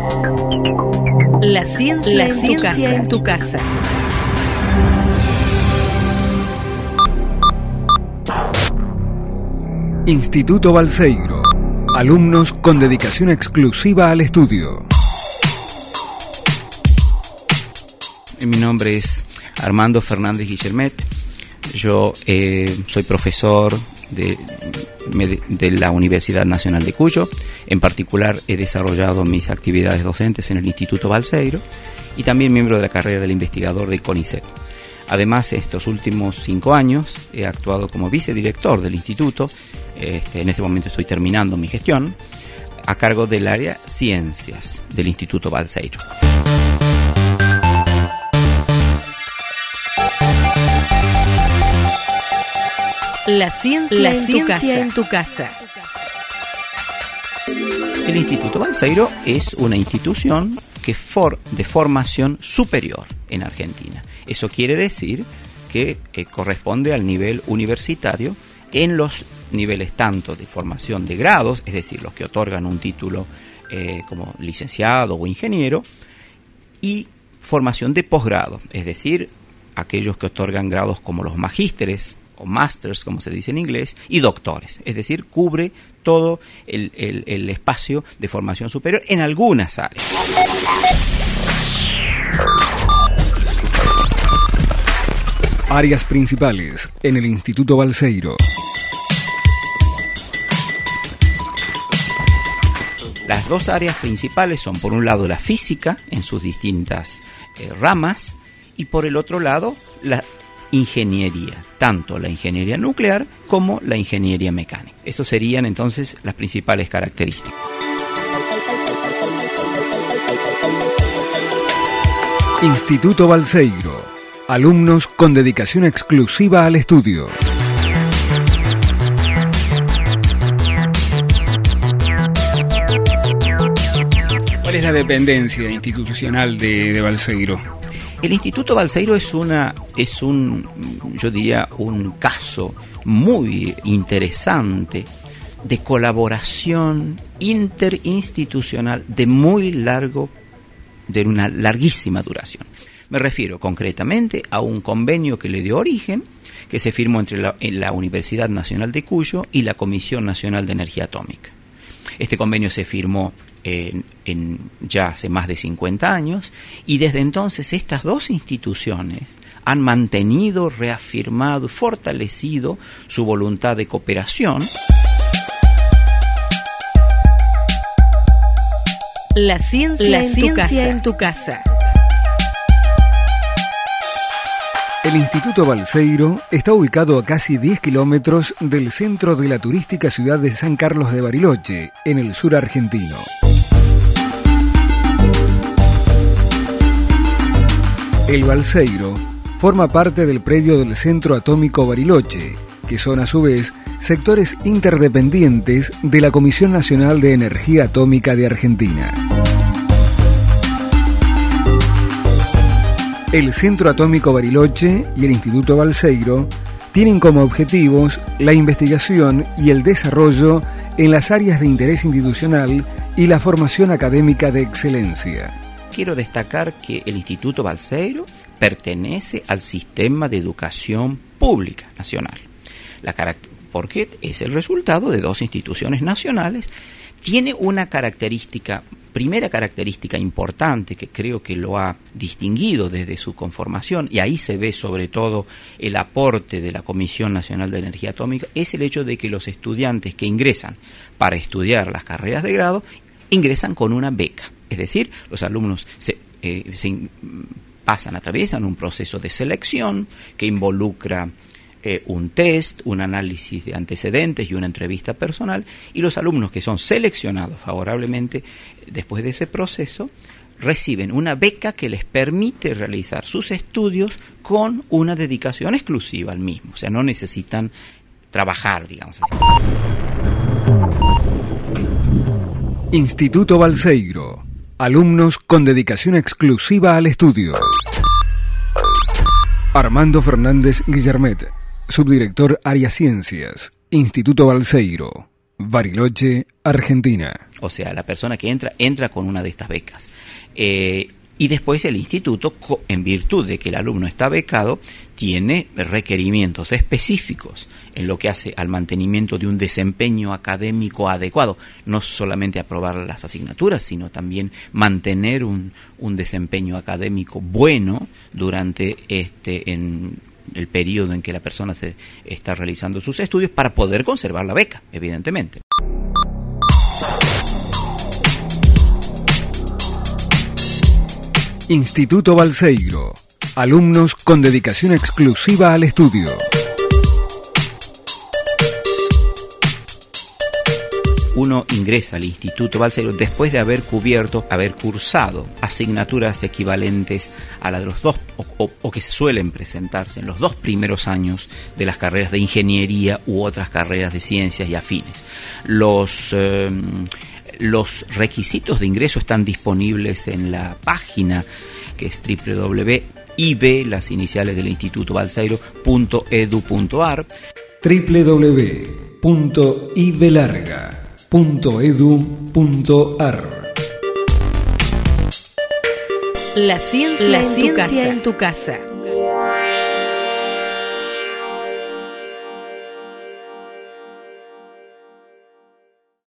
La ciencia en tu casa. Instituto Balseiro. Alumnos con dedicación exclusiva al estudio. Mi nombre es Armando Fernández Guillermet. Yo soy profesor de la Universidad Nacional de Cuyo. En particular he desarrollado mis actividades docentes en el Instituto Balseiro y también miembro de la carrera del investigador del CONICET. Además, estos últimos 5 años he actuado como vicedirector del instituto. En este momento estoy terminando mi gestión a cargo del área Ciencias del Instituto Balseiro. La ciencia en tu casa. El Instituto Balseiro es una institución de formación superior en Argentina. Eso quiere decir que corresponde al nivel universitario en los niveles tanto de formación de grados, es decir, los que otorgan un título como licenciado o ingeniero, y formación de posgrado, es decir, aquellos que otorgan grados como los magísteres o masters, como se dice en inglés, y doctores, es decir, cubre todo el espacio de formación superior en algunas áreas. Áreas principales en el Instituto Balseiro. Las dos áreas principales son, por un lado, la física en sus distintas ramas, y por el otro lado, la ingeniería, tanto la ingeniería nuclear como la ingeniería mecánica. Esas serían entonces las principales características. Instituto Balseiro. Alumnos con dedicación exclusiva al estudio. ¿Cuál es la dependencia institucional de Balseiro? El Instituto Balseiro es un caso muy interesante de colaboración interinstitucional de una larguísima duración. Me refiero concretamente a un convenio que le dio origen, que se firmó entre la Universidad Nacional de Cuyo y la Comisión Nacional de Energía Atómica. Este convenio se firmó ya hace más de 50 años, y desde entonces estas dos instituciones han mantenido, reafirmado, fortalecido su voluntad de cooperación. La ciencia en tu casa. El Instituto Balseiro está ubicado a casi 10 kilómetros del centro de la turística ciudad de San Carlos de Bariloche, en el sur argentino. El Balseiro forma parte del predio del Centro Atómico Bariloche, que son a su vez sectores interdependientes de la Comisión Nacional de Energía Atómica de Argentina. El Centro Atómico Bariloche y el Instituto Balseiro tienen como objetivos la investigación y el desarrollo en las áreas de interés institucional y la formación académica de excelencia. Quiero destacar que el Instituto Balseiro pertenece al sistema de educación pública nacional, porque es el resultado de dos instituciones nacionales. Tiene una primera característica importante que creo que lo ha distinguido desde su conformación, y ahí se ve sobre todo el aporte de la Comisión Nacional de Energía Atómica, es el hecho de que los estudiantes que ingresan para estudiar las carreras de grado ingresan con una beca. Es decir, los alumnos atraviesan un proceso de selección que involucra un test, un análisis de antecedentes y una entrevista personal, y los alumnos que son seleccionados favorablemente después de ese proceso reciben una beca que les permite realizar sus estudios con una dedicación exclusiva al mismo, o sea, no necesitan trabajar, digamos así. Instituto Balseiro. Alumnos con dedicación exclusiva al estudio. Armando Fernández Guillermet, subdirector Área Ciencias, Instituto Balseiro, Bariloche, Argentina. O sea, la persona que entra con una de estas becas. Y después el instituto, en virtud de que el alumno está becado, tiene requerimientos específicos en lo que hace al mantenimiento de un desempeño académico adecuado. No solamente aprobar las asignaturas, sino también mantener un desempeño académico bueno durante en el periodo en que la persona se está realizando sus estudios, para poder conservar la beca, evidentemente. Instituto Balseiro. Alumnos con dedicación exclusiva al estudio. Uno ingresa al Instituto Balseiro después de haber cursado asignaturas equivalentes a la de los dos, o que suelen presentarse en los 2 primeros años de las carreras de ingeniería u otras carreras de ciencias y afines. Los requisitos de ingreso están disponibles en la página, que es www.ib, las iniciales del Instituto Balseiro.edu.ar. www.iblarga.edu.ar. La ciencia en tu casa.